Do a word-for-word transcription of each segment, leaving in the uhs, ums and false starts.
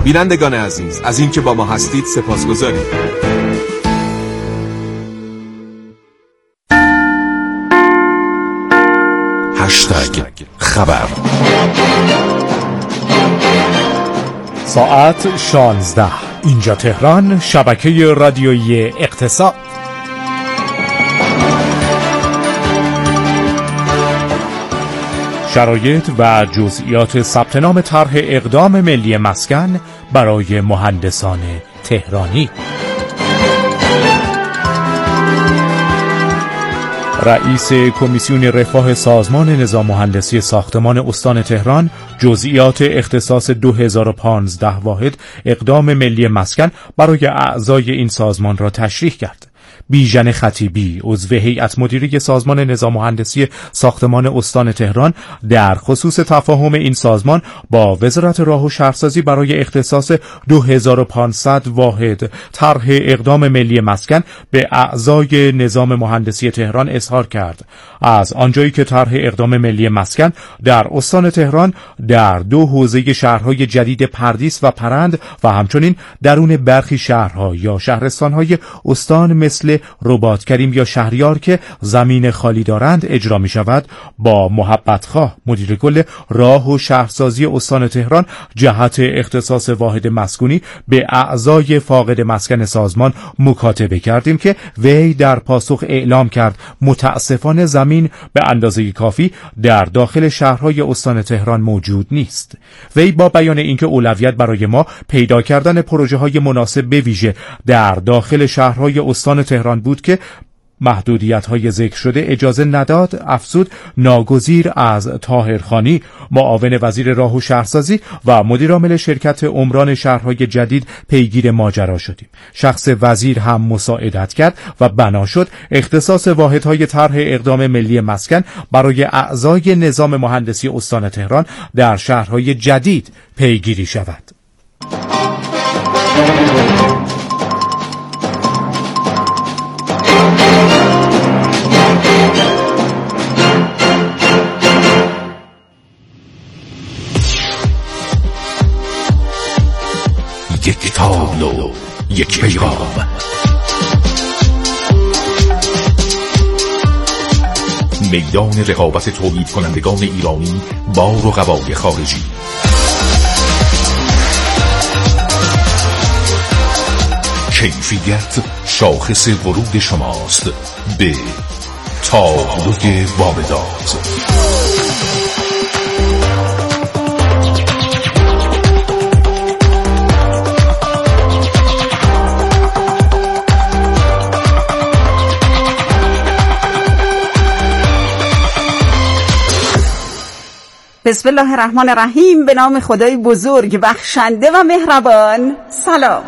بینندگان عزیز، از اینکه با ما هستید سپاسگزاریم. هشتگ خبر. ساعت شانزده، اینجا تهران، شبکه رادیویی اقتصاد. شرایط و جزئیات ثبت نام طرح اقدام ملی مسکن برای مهندسان تهرانی. رئیس کمیسیون رفاه سازمان نظام مهندسی ساختمان استان تهران جزئیات اختصاص دو هزار و پانزده واحد اقدام ملی مسکن برای اعضای این سازمان را تشریح کرد. بیژن خطیبی، عضو هیئت مدیره سازمان نظام مهندسی ساختمان استان تهران، در خصوص تفاهم این سازمان با وزارت راه و شهرسازی برای اختصاص دو هزار و پانصد واحد طرح اقدام ملی مسکن به اعضای نظام مهندسی تهران اظهار کرد. از آنجایی که طرح اقدام ملی مسکن در استان تهران در دو حوزه شهرهای جدید پردیس و پرند و همچنین درون برخی شهرها یا شهرستانهای استان مثل رباط کریم یا شهریار که زمین خالی دارند اجرا می شود، با محبت خواه مدیر کل راه و شهرسازی استان تهران جهت اختصاص واحد مسکونی به اعضای فاقد مسکن سازمان مکاتبه کردیم که وی در پاسخ اعلام کرد متاسفانه زمین به اندازه کافی در داخل شهرهای استان تهران موجود نیست. وی با بیان اینکه اولویت برای ما پیدا کردن پروژه های مناسب به ویژه در داخل شهرهای استان تهران بود که محدودیت‌های ذکر شده اجازه نداد، افزود ناگزیر از طاهرخانی، معاون وزیر راه و شهرسازی و مدیر عامل شرکت عمران شهرهای جدید پیگیر ماجرا شدیم. شخص وزیر هم مساعدت کرد و بنا شد اختصاص واحدهای طرح اقدام ملی مسکن برای اعضای نظام مهندسی استان تهران در شهرهای جدید پیگیری شود. یک تابلو، یک پیغام. میدان رقابت تولید کنندگان ایرانی با رقبای خارجی. کیفیت شاخص ورود شماست به تابلوی واردات. بسم الله الرحمن الرحیم. به نام خدای بزرگ بخشنده و مهربان. سلام.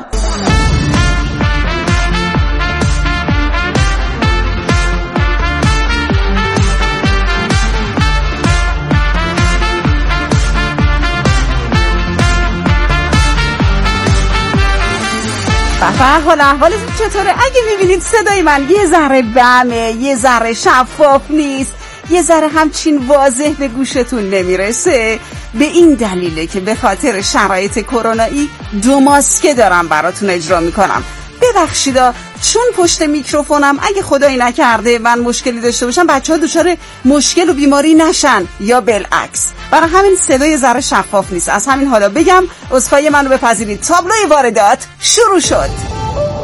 بفه حال احوالتون چطوره؟ اگه میبینید صدای من یه ذره بمه، یه ذره شفاف نیست، یه ذره همچین واضح به گوشتون نمیرسه، به این دلیله که به خاطر شرایط کرونایی دو ماسکه دارم براتون اجرا میکنم. ببخشیدا، چون پشت میکروفونم اگه خدایی نکرده من مشکلی داشته باشم بچه ها دچار مشکل و بیماری نشن یا بالعکس، برای همین صدای ذره شفاف نیست. از همین حالا بگم عذرخواهی منو بپذیرید. تابلوی واردات شروع شد.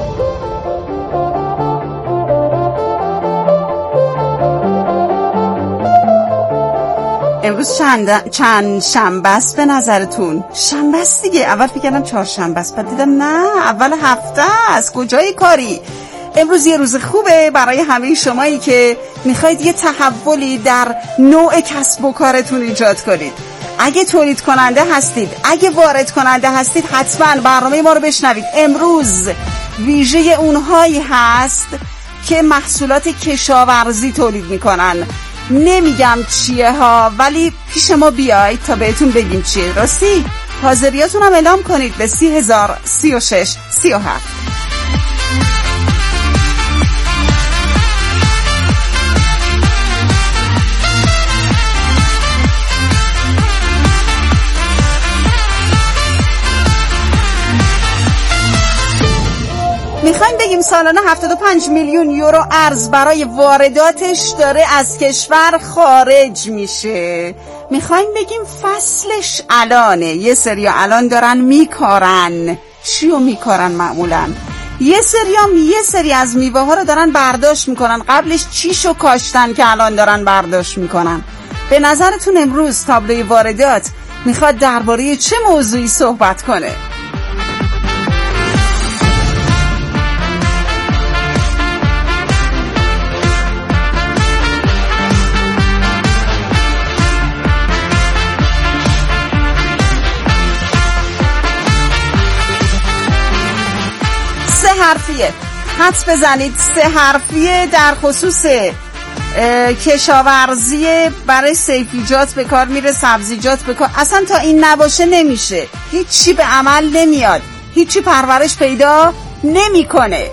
امروز چند چند شنبه است به نظرتون؟ شنبه است دیگه. اول فکر کردم چهارشنبه است، بعد دیدم نه، اول هفته است. کجای کاری؟ امروز یه روز خوبه برای همه شمایی که میخواید یه تحولی در نوع کسب و کارتون ایجاد کنید. اگه تولید کننده هستید، اگه وارد کننده هستید، حتما برنامه ما رو بشنوید. امروز ویژه اونهایی هست که محصولات کشاورزی تولید میکنن. نمیگم چیه ها، ولی پیش ما بیاید تا بهتون بگیم چیه. راستی حاضریاتون هم اعلام کنید به سی هزار سی و شش سی و هفت. میخوایم بگیم سالانه هفتاد و پنج میلیون یورو ارز برای وارداتش داره از کشور خارج میشه. میخوایم بگیم فصلش الانه. یه سری الان دارن میکارن. چیو میکارن معمولا؟ یه سری هم یه سری از میوه ها رو دارن برداشت میکنن. قبلش چیشو کاشتن که الان دارن برداشت میکنن. به نظرتون امروز تابلوی واردات میخواد درباره چه موضوعی صحبت کنه؟ سه حرفیه. حدس بزنید سه حرفیه در خصوص کشاورزی. برای سیفیجات به کار میره، سبزیجات به کار. اصلا تا این نباشه نمیشه. هیچی به عمل نمیاد، هیچی پرورش پیدا نمیکنه.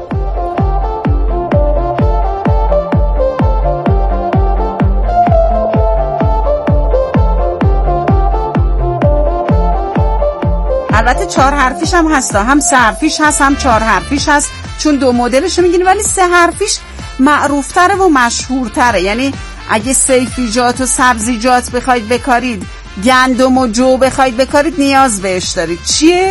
البته چهار حرفیش هم هست، هم سه حرفیش هست هم چهار حرفیش هست، چون دو مدلشو میگین، ولی سه حرفیش معروفتره و مشهورتره. یعنی اگه سیفیجات و سبزیجات بخواید بکارید، گندم و جو بخواید بکارید، نیاز بهش دارید. چیه؟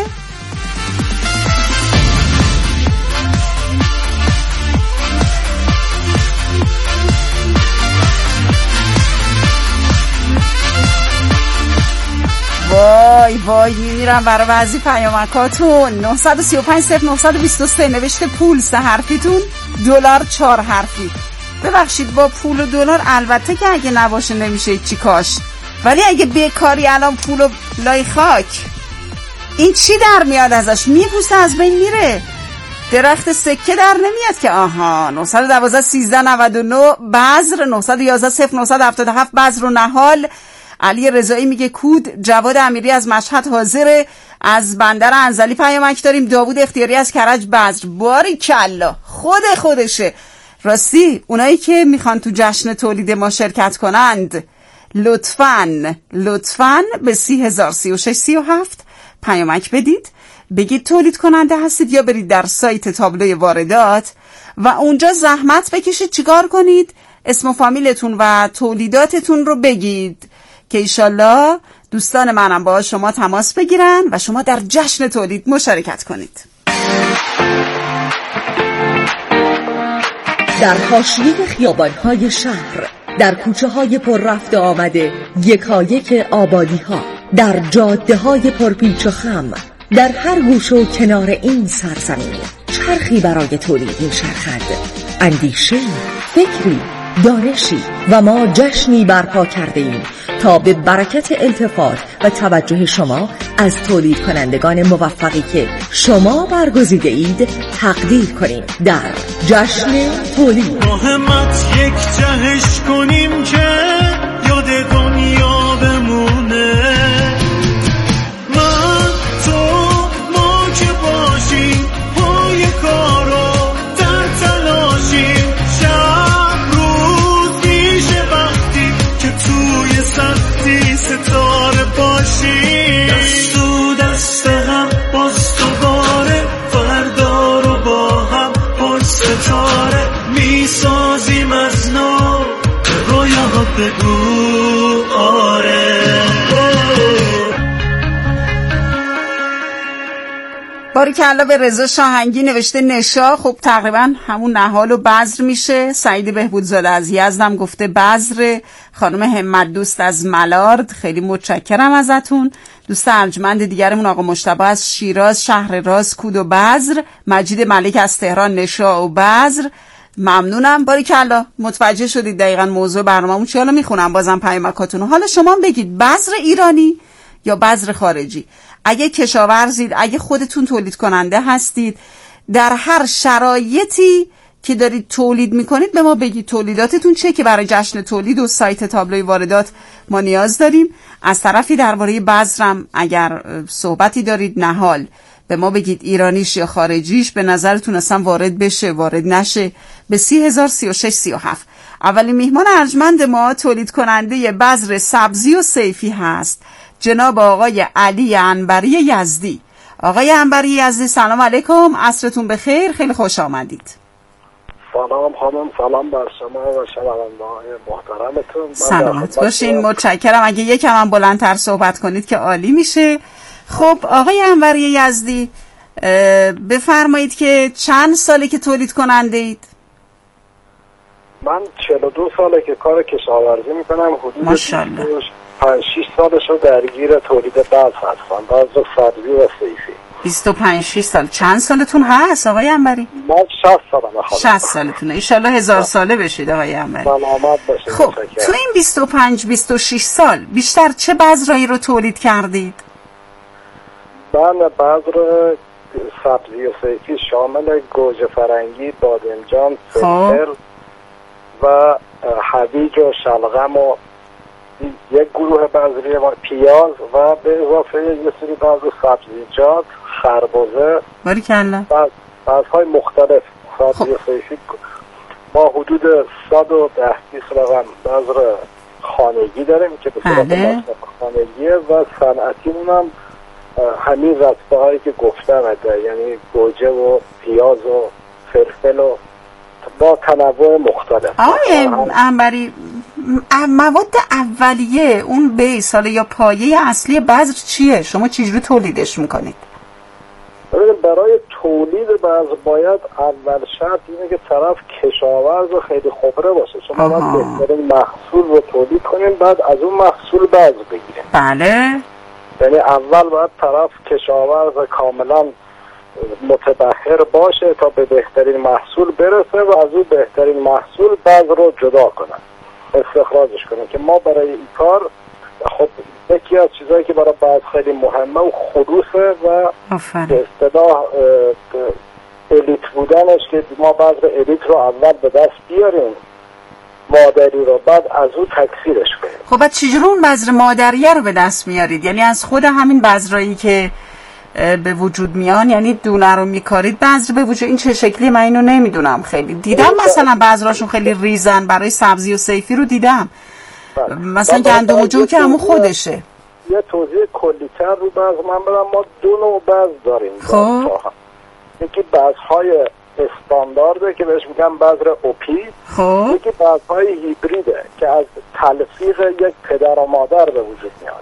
وای وای میمیرم برای بعضی پیامکاتون. نه سه پنج صفر نه دو سه نوشته پول سه حرفیتون، دلار چهار حرفی. ببخشید با پول و دلار البته که اگه نباشه نمیشه چی کاش، ولی اگه بیکاری الان پول و لای خاک، این چی در میاد ازش؟ میپوسه، از بین میره. درخت سکه در نمیاد که. آها. نه یک دو سیزده نود و نه بذر، نه یک یک صفر نه هفت هفت بذر و نهال. علی رضایی میگه کود. جواد امیری از مشهد حاضره. از بندر انزلی پیامک داریم. داوود اختیاری از کرج بذر. باری کلا خود خودشه. راستی اونایی که میخوان تو جشن تولید ما شرکت کنند، لطفاً لطفاً به سی هزار سی و شش سی و هفت پیامک بدید، بگید تولید کننده هستید، یا برید در سایت تابلوی واردات و اونجا زحمت بکشید. چیکار کنید؟ اسم و فامیلتون و تولیداتتون رو بگید که ایشالله دوستان منم با شما تماس بگیرن و شما در جشن تولید مشارکت کنید. در حاشیه خیابان‌های شهر، در کوچه‌های پر رفت و آمده یکایک آبادی‌ها، در جاده‌های پرپیچ و خم، در هر گوشه و کنار این سرزمین چرخی برای تولید می‌چرخد. اندیشه، فکری، دانشی و ما جشنی برپا کرده ایم تا به برکت التفات و توجه شما از تولید کنندگان موفقی که شما برگزیده اید تقدیر کنیم در جشن تولید. مهمت یک جهش کنیم که یاد دنیا بمونه. من تو ما که باشیم پای کارو در تلاشیم. شب روز میشه وقتی که توی سختی ستاره باشیم. دست و دست هم باز دوباره فردا رو با هم پر ستاره میسازیم از نو. رویا بگو آره. باریکلا به رضا شاهنگی نوشته نشا. خب تقریبا همون نهال و بذر میشه. سعید بهبودزاده از یزدم گفته بذر. خانم همت دوست از ملارد، خیلی متشکرم ازتون. دوست ارجمند دیگرمون آقا مجتبی از شیراز، شهر راز کود و بذر. مجید ملک از تهران نشا و بذر. ممنونم. باریکلا متوجه شدید دقیقاً موضوع برنامه‌مون چیه. حالا میخونم بازم پیامکاتونو. حالا شما بگید بذر ایرانی یا بذر خارجی. اگه کشاورزید، اگه خودتون تولید کننده هستید، در هر شرایطی که دارید تولید میکنید به ما بگید تولیداتتون چه، که برای جشن تولید و سایت تابلوی واردات ما نیاز داریم. از طرفی درباره بذرم اگر صحبتی دارید، نهال به ما بگید ایرانیش یا خارجیش، به نظرتون اصلا وارد بشه وارد نشه. به سی هزار سی و شش سی و هفت. اولین میهمان ارجمند ما تولید کننده بذر سبزی و صیفی هست، جناب آقای علی عنبری یزدی. آقای عنبری یزدی سلام علیکم، عصرتون بخیر، خیلی خوش آمدید. سلام خانم، سلام بر شما و شنونده‌های محترمتون. سلامت باشین، متشکرم. اگه یکم هم بلندتر صحبت کنید که عالی میشه. خب آقای عنبری یزدی بفرمایید که چند ساله که تولید کننده اید؟ من چهل و دو ساله که کار کشاورزی میکنم. حدود ماشاءالله پنج شش سالشو درگیر تولید بذر هستم، بذر سبزی و صیفی. بیست و پنج شش سال. چند سالتون هست آقای عنبری؟ من شصت سالمه خانم. شصت سالتونه. ان شاء الله هزار ساله بشید آقای عنبری. سلامت باشید. خب تو این بیست و پنج بیست و شش سال بیشتر چه بذرایی رو تولید کردید؟ من بذر سبزی و صیفی شامل گوجه فرنگی، بادمجان، فلفل و هویج و شلغم و یک گروه بذری ما، پیاز و به اضافه یه سری بذر سبزیجات، خربزه، باریکلا، بذرهای مختلف سبزی و صیفی. ما حدود صد و ده بیست رقم بذر خانگی داریم که به صورت مصرف خانگیه و صنعتیمون هم همین رسته هایی که گفتم، یعنی گوجه و پیاز و فلفل و با تنوع مختلف. آقای عنبری مواد اولیه اون بیس حالا یا پایه اصلی بذر چیه؟ شما چجوری تولیدش میکنید؟ برای تولید بذر باید اول شرط اینه که طرف کشاورز و خیلی خبره باشه. شما باید بهترین محصول رو تولید کنیم، بعد از اون محصول بذر بگیریم. بله، یعنی اول باید طرف کشاورز کاملا متبحر باشه تا به بهترین محصول برسه و از اون بهترین محصول بذر رو جدا کنن، استخراجش کنن. که ما برای این کار خب یکی از چیزایی که برای بذر خیلی مهمه و خلوصه و به اصطلاح الیت بودنش، که ما بذر الیت رو اول به دست بیاریم، مادری رو، بعد از اون تکثیرش کنیم. خب بعد چجوری اون بذر مادریه رو به دست میارید؟ یعنی از خود همین بذرایی که به وجود میان، یعنی دونه رو میکارید بذر به وجود؟ این چه شکلی من اینو نمیدونم، خیلی دیدم مثلا بذراشون خیلی ریزن، برای سبزی و صیفی رو دیدم. مثلا گندم و جو که همون خودشه. یه توضیح کلی‌تر رو بذر من بدم. ما دو نوع بذر داریم. خب یکی بذرهای استاندارده که بهش میگن بذر اوپی. خب یکی بذرهای هیبریده که از تلفیق یک پدر و مادر به وجود میاد.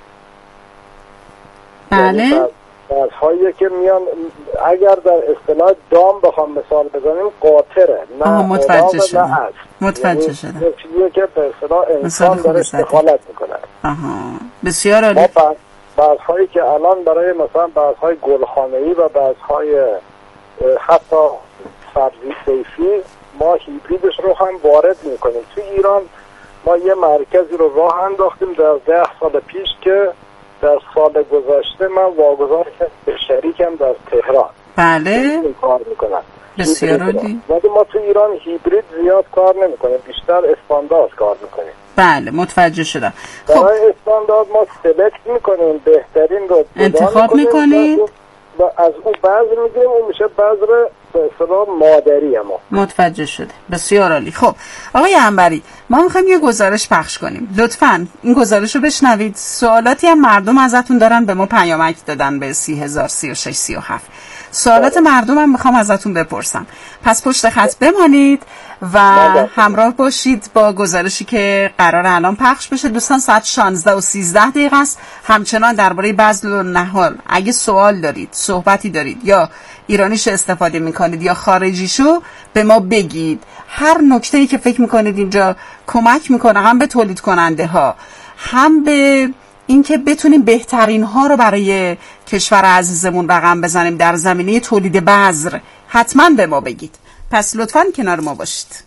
بله. بذرهایی که میان اگر در اصطلاح دام بخوام مثال بزنیم قاطره، نه متوجه شدم. نه است. متوجه شدم. یه چیزیه که به اصطلاح انسان داره استخالت میکنه. آها بسیار عالی. ما بذرهایی که الان برای مثلا بذرهای گلخانه‌ای و بذرهای حتی سبزی صیفی ما هیبریدش رو هم وارد میکنیم. تو ایران ما یه مرکزی رو راه انداختیم در ده سال پیش که در سال گذشته من واگذار کردم به شریکم در تهران. بله. این کار میکنن. بسیار عالی. ولی ما تو ایران هیبرید زیاد کار نمیکنیم، بیشتر استاندارد کار میکنیم. بله متوجه شدم. خب برای استاندارد ما سلکت میکنیم، بهترین رو انتخاب میکنیم و از اون بذر میگیریم، اون میشه بذر به اصطلاح مادری ما. متوجه شده. بسیار عالی. خب آقای عنبری ما میخوایم یه گزارش پخش کنیم، لطفاً این گزارش رو بشنوید. سوالاتی هم مردم ازتون دارن، به ما پیامک دادن به سی هزار سی و شش سی و هفت. سوالات مردم هم میخوام ازتون بپرسم، پس پشت خط بمانید و همراه باشید با گزارشی که قرار الان پخش بشه. دوستان ساعت شانزده و سیزده دقیقه است. همچنان درباره بذر و نهال اگه سوال دارید، صحبتی دارید یا ایرانیش استفاده میکنید یا خارجیشو به ما بگید. هر نکته‌ای که فکر میکنید اینجا کمک میکنه هم به تولید کننده ها، هم به اینکه بتونیم بهترین ها رو برای کشور عزیزمون رقم بزنیم در زمینه تولید بذر، حتما به ما بگید. پس لطفاً کنار ما باشید.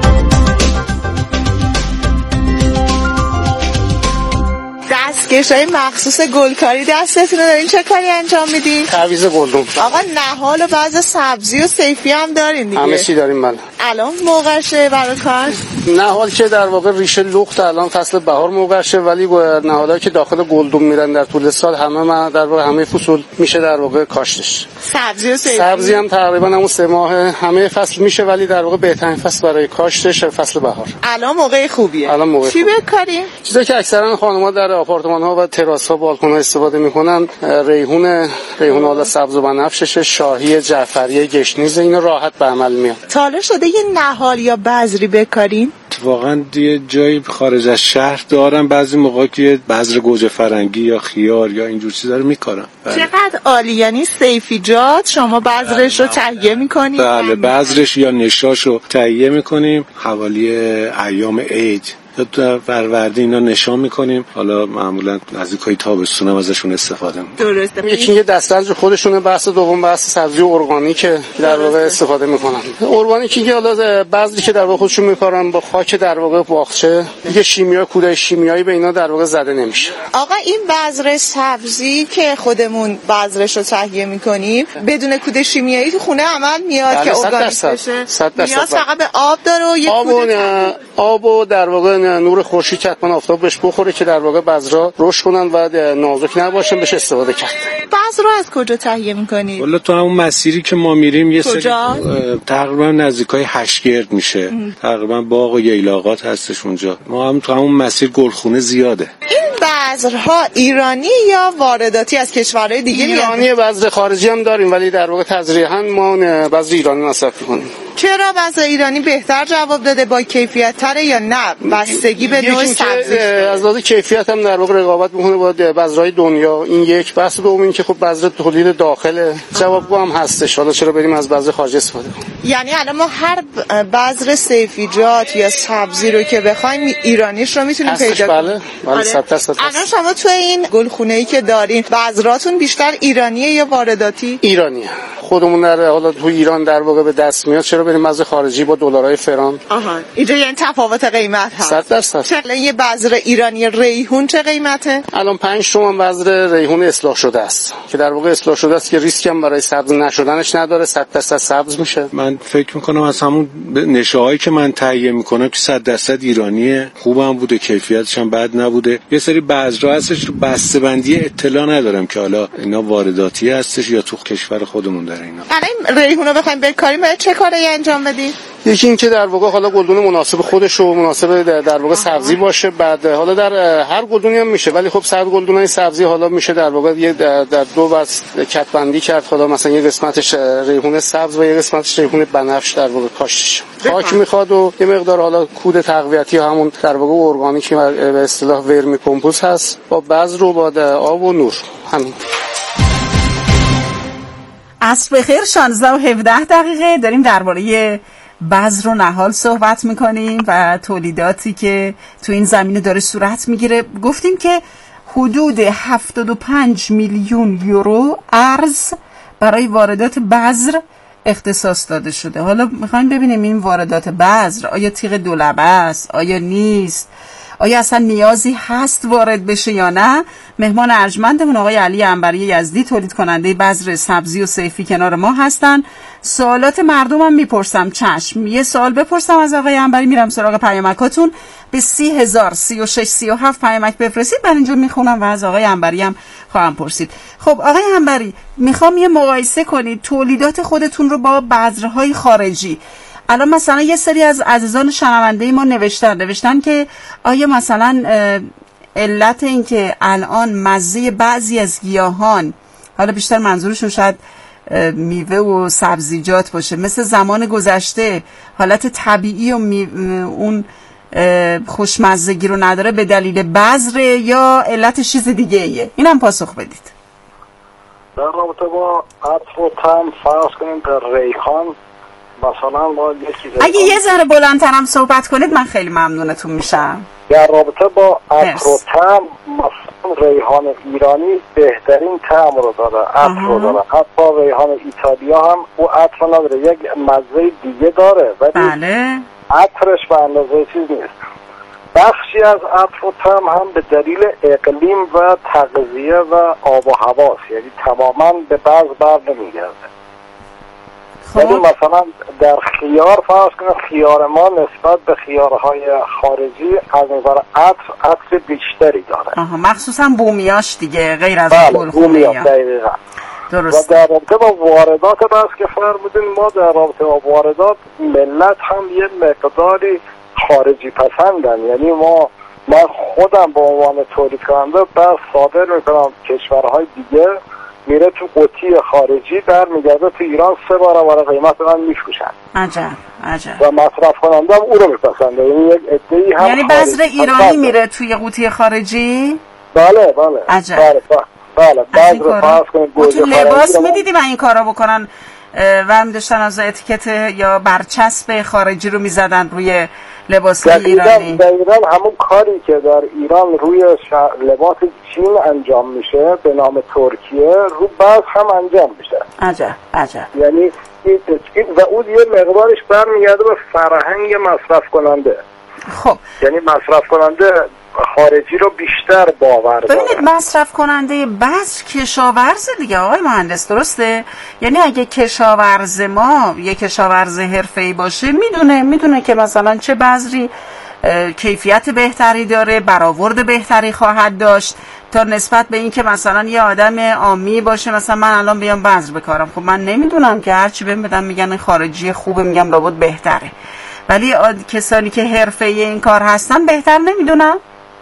دستکش‌های مخصوص گلکاری دستتون رو دارین، چه کاری انجام میدین؟ تعویض گلدون. آقا نهال و بعض سبزی و صیفی هم دارین دیگه؟ همه چی داریم. بله. الان موقعشه برای کار؟ نهال که در واقع ریشه لخت الان فصل بهار موقعشه، ولی نهالایی که داخل گلدون میرن در طول سال همه ما در واقع همه فصول میشه در واقع کاشتش. سبزی و صیفی؟ سبزی هم تقریبا همون سه ماه همه فصل میشه، ولی در واقع بهترین فصل برای کاشتش فصل بهار. الان موقع خوبیه. الان موقع چی بکاریم؟ چیزایی که اکثرا خانم‌ها در آپارتمان خانه‌ها و تراس‌ها بالکن‌ها استفاده می‌کنن ریحون ریحون حالا سبز و بنفشش، شاهی، جعفری، گشنیز، اینا راحت به عمل میاد. تا حالا شده یه نهال یا بذری بکارین؟ واقعا یه جایی خارج از شهر دارم، بعضی موقع که بذر گوجه فرنگی یا خیار یا اینجور چیزا رو میکارم. چقدر عالی، یعنی سیفیجات شما بذرش رو تهیه میکنید؟ بله، بذرش یا نشاش رو تهیه میکنیم حوالی ایام عید یا در فروردین اینا نشان میکنیم. حالا معمولا نزدیکای تابستون هم ازشون استفاده میکنیم. درسته. یکی یه دسترنج خودشونه، بحث دوم بحث سبزی ارگانیک در واقع استفاده میکنن. ارگانیکی که حالا بعضی که در واقع خودشون میکارن با خاک در واقع باغچه، دیگه شیمیایی کودای شیمیایی به اینا در واقع زده نمیشه. آقا این بذر سبزی که خودمون بذرش رو تهیه میکنیم بدون کود شیمیایی تو خونه عمل میاد که ارگانیک بشه؟ صد درصد. نیاز فقط به آب داره و یه آب و آب و در واقع نور خورشید حتما آفتاب بهش بخوره که در واقع بذرها رشد کنن و نازک نباشن، بشه استفاده کرد. بذر رو از کجا تهیه میکنید؟ والا تو همون مسیری که ما میریم یه سری تقریبا نزدیکای هشتگرد میشه، تقریبا باغ و ییلاقات هستش اونجا. ما هم تو همون مسیر گلخونه زیاده. این بذرها ایرانی یا وارداتی از کشورهای دیگه میاد؟ ایرانی، بذر خارجی هم داریم ولی در واقع تزریحاً ما بذر ایرانی مصرف می‌کنیم. چرا بذر ایرانی بهتر جواب داده، با کیفیت تره یا نه؟ بستگی به نوع سبزی. از لحاظ کیفیت هم در واقع رقابت می‌کنه با بذرهای دنیا. این یک بحث، دوم این که خب بذر تولید داخل جوابگو هم هستش. حالا چرا بریم از بذر خارجی استفاده کنیم؟ یعنی الان ما هر بذر سیفیجات یا سبزی رو که بخوایم ایرانیش رو میتونیم پیدا کنیم. بله بله صد درصد. الان شما تو این گلخونه‌ای که دارین بذراتون بیشتر ایرانیه یا وارداتی؟ ایرانیه. خودمون در حالا تو ایران در واقع به دست میاد، چرا بریم از خارجی با دلارای فران؟ آها، اینجا یعنی تفاوت قیمت هست. صد درصد. چقدر یه بذر ایرانی ریحون چه قیمته؟ الان پنج تومن بذر ریحون اصلاح شده است که در واقع اصلاح شده است که ریسک هم برای سبز نشدنش نداره، صد درصد سبز میشه. من فکر میکنم از همون نشاهایی که من تهیه میکنم که صد درصد ایرانیه، خوبم بوده، کیفیتش هم بد نبوده. یه سری بذرها هستش رو بسته‌بندی اطلاع ندارم که حالا اینا وارداتی هستش یا تو کشور خودمون داره اینا. الان ریحونو بخوایم بکاریم باید چه کاری انجام بدیم؟ یکی این که در واقع حالا گلدون مناسب خودش و مناسب در, در واقع سبزی باشه. بعد حالا در هر گلدونی هم میشه ولی خب صد گلدونای سبزی حالا میشه در واقع یه در, در دو بست کتبندی کرد. حالا مثلا یه قسمتش ریحون سبز و یه قسمتش ریحون بنفش در واقع کاشتش. خاک میخواد و یه مقدار حالا کود تقویتی همون در واقع ارگانیکی به اصطلاح ورمی کمپوست هست با بذر و با آب و نور. همین. عصر بخیر. شانزده و هفده دقیقه داریم درباره بذر و نهال صحبت میکنیم و تولیداتی که تو این زمینه داره صورت میگیره. گفتیم که حدود هفتاد و پنج میلیون یورو ارز برای واردات بذر اختصاص داده شده. حالا میخوایم ببینیم این واردات بذر آیا تیغ دولبه است، آیا نیست، آیا اصلا نیازی هست وارد بشه یا نه. مهمان ارجمندمون آقای علی عنبری یزدی، تولید کننده بذر سبزی و صیفی، کنار ما هستن. سوالات مردمم میپرسم. چشم، یه سوال بپرسم از آقای عنبری، میرم سراغ پیامکاتون. به سی هزار سی و شش سی و هفت پیامک بفرستید، من اینجا میخونم و از آقای عنبری هم خواهم پرسید. خب آقای عنبری، میخوام یه مقایسه کنید تولیدات خودتون رو با بذرهای خارجی. الان مثلا یه سری از عزیزان شنونده ما نوشتن نوشتن که آیا مثلا علت این که الان مزه بعضی از گیاهان، حالا بیشتر منظورشون شاید میوه و سبزیجات باشه، مثل زمان گذشته حالت طبیعی و اون خوشمزگی رو نداره، به دلیل بذر یا علت چیز دیگه ایه؟ اینم پاسخ بدید. در رابطه با عطر و طعم فرض کنیم در ریحان مثلا ما یکی اگه یه ذره بلندترم صحبت کنید من خیلی ممنونتون میشم. در رابطه با عطر و طعم مثلا ریحان ایرانی بهترین طعم رو داره، عطر رو داره. حتی ریحان ایتالیا هم او عطر نداره، یک مزه دیگه داره ولی بله عطرش به اندازه چیز نیست. بخشی از عطر و طعم هم به دلیل اقلیم و تغذیه و آب و هواست، یعنی تماما به بعض بر نمیگرده. ولی مثلا در خیار فرض کنید خیار ما نسبت به خیارهای خارجی از نظر عطر عطر بیشتری داره. آها، مخصوصا بومیاش دیگه، غیر از بله بومیاش دقیقا. درست. و در رابطه با واردات بس که فرمودین، ما در رابطه با واردات ملت هم یه مقداری خارجی پسندن، یعنی ما من خودم به عنوان تولید کننده بس صادر میکنم کشورهای دیگه، میره تو قوطی خارجی در میگرده تو ایران سه برابر قیمت من میفروشن. عجب عجب. و مصرف کننده هم او رو میپسنده، یعنی یک عده‌ای هم یعنی بذر ایرانی میره توی قوطی خارجی؟ بله بله. عجب. بله بله. بذر فرض کنید گوجه خارجی. تو لباس میدیدی من این کارا بکنن و می‌داشتن از اتیکت یا برچسب خارجی رو میزدن روی لباس ایرانی؟ دقیقاً همون کاری که در ایران روی لباس چین انجام میشه به نام ترکیه رو بعض هم انجام میشه. عجب عجب. یعنی این و اون یه مقدارش برمیگرده به فرهنگ مصرف کننده. خب یعنی مصرف کننده خارجی رو بیشتر باور داره. ببینید مصرف کننده بذر کشاورز دیگه آقای مهندس، درسته؟ یعنی اگه کشاورز ما یک کشاورز حرفه‌ای باشه میدونه میدونه که مثلا چه بذری کیفیت بهتری داره، برآورد بهتری خواهد داشت تا نسبت به این که مثلا یه آدم عامی باشه مثلا من الان بیام بذر بکارم، خب من نمیدونم که هرچی بهم بدن میگن خارجی خوبه میگم لابد بهتره، ولی کسانی که حرفه‌ای این کار هستن بهتر نمیدونم.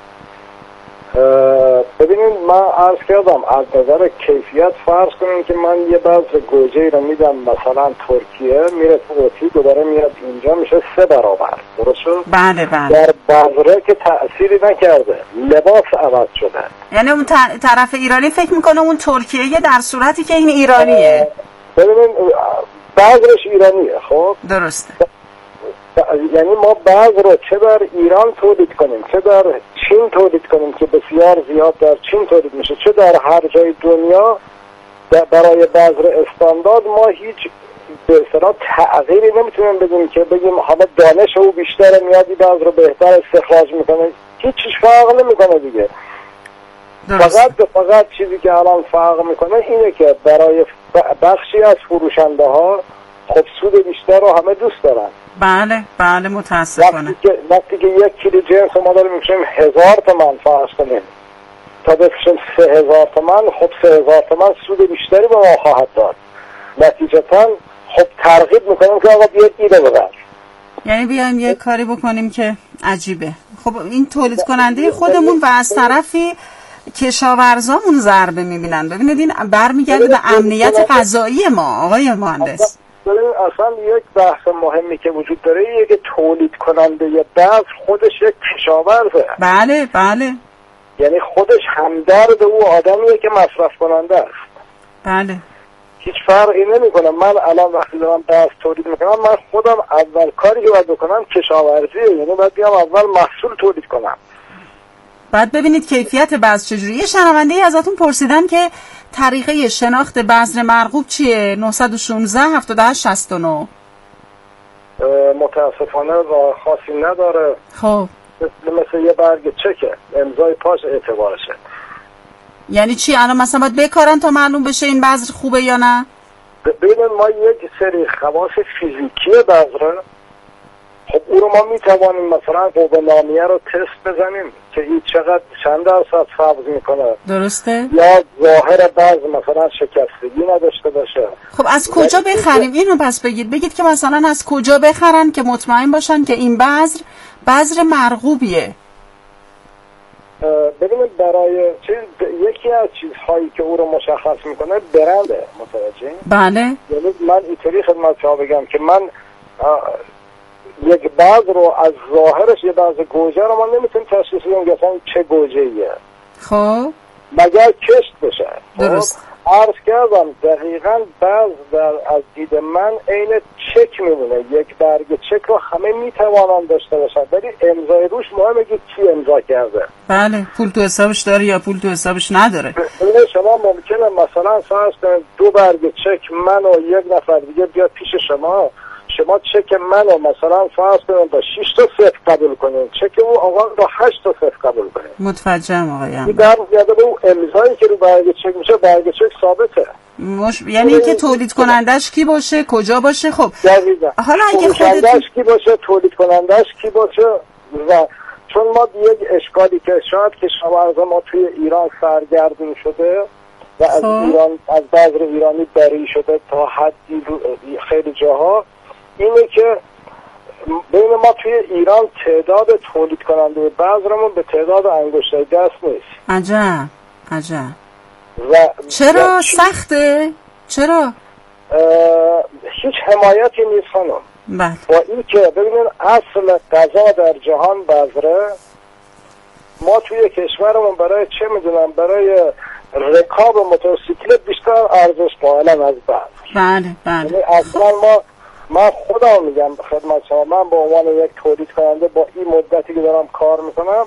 ببینید من عرض کردم از نظر کیفیت فرض کنیم که من یه بذر گوجه رو میدم مثلا ترکیه، میره تو قوطی دوباره میاد اینجا میشه سه برابر، درست شد؟ بله بله. در بذره که تأثیری نکرده، لباس عوض شده. یعنی اون طرف ایرانی فکر میکنه اون ترکیه در صورتی که این ایرانیه. ببینید بذرش ایرانیه. خب درسته. یعنی ما بذر رو چه در ایران تولید کنیم چه در چین تولید کنیم که بسیار زیاد در چین تولید میشه، چه در هر جای دنیا برای بذر استاندارد ما هیچ به اصطلاح تغییری نمیتونیم بدیم که بگیم حالا دانش او بیشتره میادی بذر رو بهتر استخراج میکنه، هیچ چیز فرق نمیکنه دیگه. فقط به فقط چیزی که الان فرق میکنه اینه که برای بخشی از فروشنده ها خب سود بیشتر رو همه دوست دارن. بله بله متاسفانه. وقتی که وقتی که یک کیلو جنس ما داریم می‌فروشیم هزار تومان فرض کنیم تا بفروشیم سه هزار تومان، خب سه هزار تومان سود بیشتری به ما خواهد داد. نتیجتاً خب ترغیب میکنیم که آقا بیاید اینو ببر. یعنی بیایم یه کاری بکنیم که عجیبه. خب این تولید کننده خودمون و از طرفی کشاورزامون ضربه میبینن. ببینید این برمیگرده به امنیت غذایی ما آقای مهندس. اصلا یک بحث مهمی که وجود داره اینه که تولید کننده بذر خودش یک کشاورزه. بله بله. یعنی خودش همدرد او آدمیه که مصرف کننده است. بله. هیچ فرقی نمیکنه. من الان وقتی دارم بذر تولید میکنم من خودم اول کاری که باید بکنم کشاورزیه، یعنی باید بیام اول محصول تولید کنم. بعد ببینید کیفیت بذر چجوریه. یه شنونده ای ازتون پرسیدن که طریقه شناخت بذر مرغوب چیه؟ نه یک شش هفتاد و هشت شصت و نه. متاسفانه راه خاصی نداره. خب مثل یه برگ چکه، امضای پاش اعتبارشه. یعنی چی الان مثلا باید بکارن تا معلوم بشه این بذر خوبه یا نه؟ ببینید ما یک سری خواص فیزیکی بذر، خب او رو ما میتوانیم مثلا قوه نامیه رو تست بزنیم که این چقدر چند درصد سبز میکنه، درسته؟ یا ظاهر بذر مثلا شکستگی نداشته باشه. خب از کجا بخریم اینو پس بگید بگید که مثلا از کجا بخرن که مطمئن باشن که این بذر بذر مرغوبیه. ببینید برای چیز یکی از چیزهایی که او رو مشخص میکنه برنده، متوجه؟ بله. یعنی من اینطوری خدمت شما بگم که من یک بذر رو از ظاهرش یه بذر گوجه رو ما نمیتونیم تشخیص بدیم که اصلا چه گوجه‌ایه. خب مگر کشت بشه. درست. عرض کردم دقیقاً بذر در از دید من عین چک میمونه. یک برگ چک رو همه میتوانن داشته باشن ولی امضای روش مهمه که کی امضا کرده. بله پول تو حسابش داره یا پول تو حسابش نداره. ببینید شما ممکنه مثلا فرض کنید دو برگ چک من و یک نفر دیگه بیاد پیش شما، شما چک منو مثلا فرض کنید با شش تا صفر قبول کنید، چک اون آقا با هشت تا صفر قبول کنید. متوجهم آقایم. این در زیاده به اون امضایی که رو برگ چک میشه برگ چک ثابته. مش... یعنی اینکه تولید کنندش کی باشه کجا باشه. خب دقیقاً. حالا اگه خودتون کی باشه تولید کنندش کی باشه و چون ما یک اشکالی که شاید کشاورز ما توی ایران سرگردون شده و از ایران از بذر ایرانی بری شده تا حدی خیلی جاها، اینه که ببین ما توی ایران تعداد تولید کننده بذرمون به تعداد انگشتای دست نیست. عجب عجب. و چرا سخته؟ چرا؟ هیچ حمایتی نیست خانم. بله. با این که ببینید اصل غذا در جهان بذره، ما توی کشورمون برای چه میدونم برای رکاب موتورسیکلت بیشتر ارزش قائلم از بذر. بله بله. یعنی اصلا ما من خودم میگم خدمت شما، من به عنوان یک تولید کننده با این مدتی که دارم کار میکنم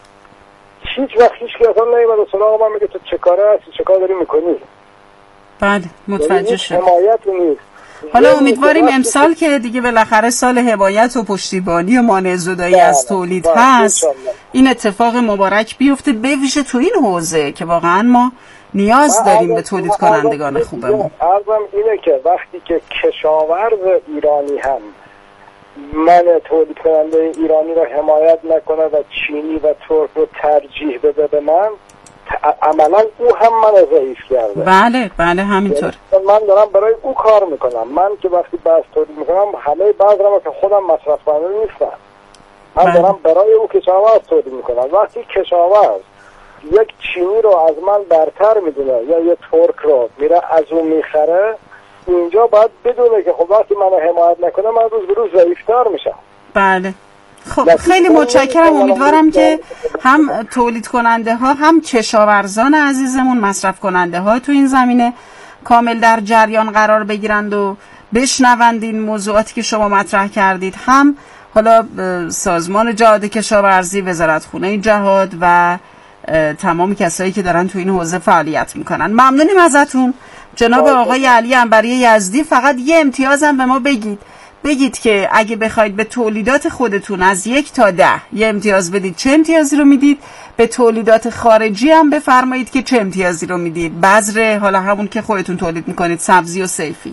هیچ وقت هیچ که اصلا نمیاد سراغ من میگه تو چه کاره هستی، چه کار داری میکنی. بله متوجه شدم. حمایت نیست. حالا امیدواریم امسال که دیگه بالاخره سال حمایت و پشتیبانی و مانع زدایی از تولید هست این اتفاق مبارک بیفته، به ویژه تو این حوزه که واقعا ما نیاز داریم به تولید کنندگان خوبمون. عرضم اینه که وقتی که کشاورز ایرانی هم من تولید کننده ایرانی را حمایت نکنه و چینی و ترک رو ترجیح بده به من، عملا او هم من ضعیف کرده. بله بله همینطور. من دارم برای او کار میکنم. من که وقتی بذر تولید میکنم همه بذرم که خودم مصرف کننده نیستم، من بله. دارم برای او کشاورز تولید میکنم. وقتی کشاورز یک چینی رو از من برتر میدونه یا یک ترک رو میره از اون میخره، اینجا باید بدونه که خب وقتی منو حمایت نکنه من روز به روز ضعیف‌تر میشم. بله. خب خیلی متشکرم. امیدوارم که هم تولید کننده ها هم کشاورزان عزیزمون مصرف کننده ها تو این زمینه کامل در جریان قرار بگیرند و بشنوند این موضوعاتی که شما مطرح کردید، هم حالا سازمان جهاد کشاورزی، وزارتخونه جهاد و تمام کسایی که دارن تو این حوزه فعالیت میکنن. ممنونیم ازتون جناب آقای علی عنبری یزدی. فقط یه امتیازم به ما بگید بگید که اگه بخواید به تولیدات خودتون از یک تا ده یه امتیاز بدید چه امتیازی رو میدید؟ به تولیدات خارجی هم بفرمایید که چه امتیازی رو میدید؟ بذر حالا همون که خودتون تولید میکنید، سبزی و صیفی.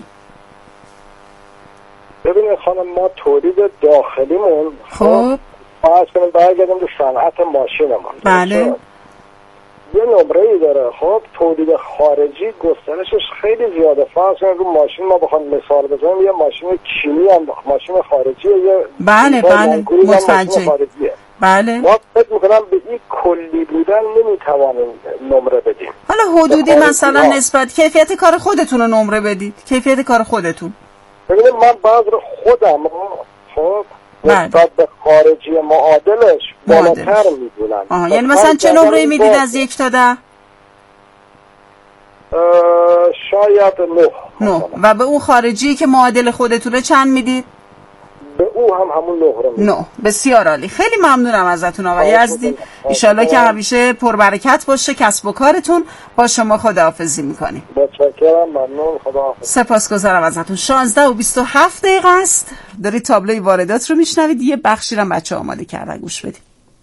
ببینید خانم، ما تولید داخلیمون خب فرض کنیم برگردیم به صنعت ماشینمون. بله. یه نمره‌ای داره. خب تولید خارجی گسترشش خیلی زیاده. فرض کنیم رو ماشین ما بخوام مثال بزنیم، یه ماشین چینی هم ماشین خارجیه، یه بله بله متوجه. بله. ما فکر می‌کنم به این کلی بودن نمیتوانیم نمره بدیم. حالا حدودی مثلا نسبت کیفیت کار خودتون رو نمره بدید. کیفیت کار خودتون. ببینید من بعض رو خودم خب نسبت به خارجی معادلش بالاتر میدونم. آها، یعنی مثلا چه نمره میدید از یک تا ده؟ شاید نه. نه. و به اون خارجی که معادل خودتونه چند میدید؟ به او هم همون نهره میدید. نه. بسیار عالی. خیلی ممنونم ازتون آقای یزدی. انشالله که همیشه پربرکت باشه کسب و کارتون. با شما خداحافظی میکنیم. متشکرم. ممنون. خداحافظ. سپاسگزارم ازتون. شانزده و بیست و هفت دقیقه است. دارید تابلوی واردات رو میشنوید. یه بخشی رو بچه آماده کردن، گوش بدید.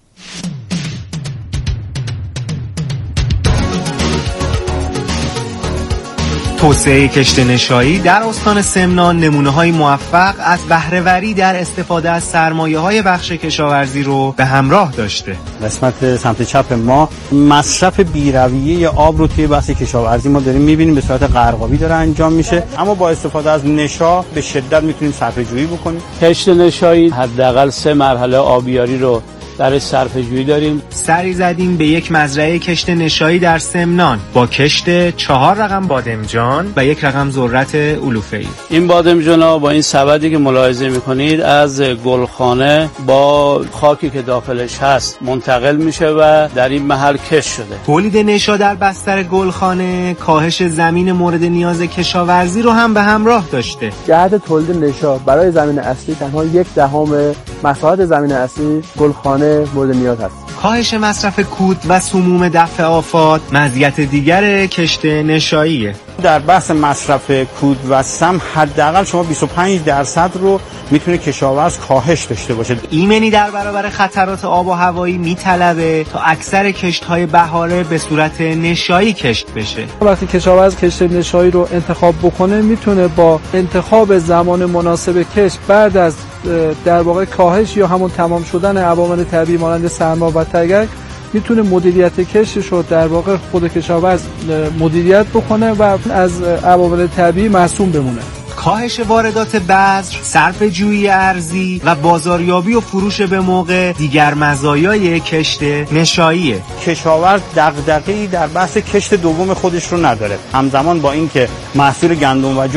توسعه کشت نشایی در استان سمنان نمونه‌های موفق از بهره‌وری در استفاده از سرمایه‌های بخش کشاورزی رو به همراه داشته. قسمت سمت چپ ما مصرف بی‌رویه آب رو توی بحث کشاورزی ما داریم می‌بینیم به صورت غرقابی داره انجام میشه، اما با استفاده از نشا به شدت میتونیم صرفه‌جویی بکنیم. کشت نشایی حداقل سه مرحله آبیاری رو در صرفه‌جویی داریم. سری زدیم به یک مزرعه کشت نشایی در سمنان با کشت چهار رقم بادمجان و یک رقم ذرت علوفه‌ای. این بادمجانا با این سبدی که ملاحظه می‌کنید از گلخانه با خاکی که داخلش هست منتقل میشه و در این محل کشت شده. تولید نشا در بستر گلخانه کاهش زمین مورد نیاز کشاورزی رو هم به همراه داشته. جهت تولید نشا برای زمین اصلی تنها یک دهم مساحت زمین اصلی گلخانه مورد نیاز هست. کاهش مصرف کود و سموم دفع آفات مزیت دیگر کشت نشاییه. در بحث مصرف کود و سم حداقل شما بیست و پنج درصد رو میتونه کشاورز کاهش داشته باشه. ایمنی در برابر خطرات آب و هوایی میطلبه تا اکثر کشت‌های بهاره به صورت نشایی کشت بشه. وقتی کشاورز کشت نشایی رو انتخاب بکنه میتونه با انتخاب زمان مناسب کشت بعد از در واقع کاهش یا همون تمام شدن عوامل طبیعی مانند سرما و تگک میتونه مدیریت کشتش رو در واقع خود کشاورز مدیریت بکنه و از عوامل طبیعی معصوم بمونه. کاهش واردات بذر، صرفه‌جویی ارزی و بازاریابی و فروش به موقع دیگر مزایای کشت نشاییه. کشاورز دغدغه‌ای در بحث کشت دوم خودش رو نداره. همزمان با اینکه محصول گندم و جو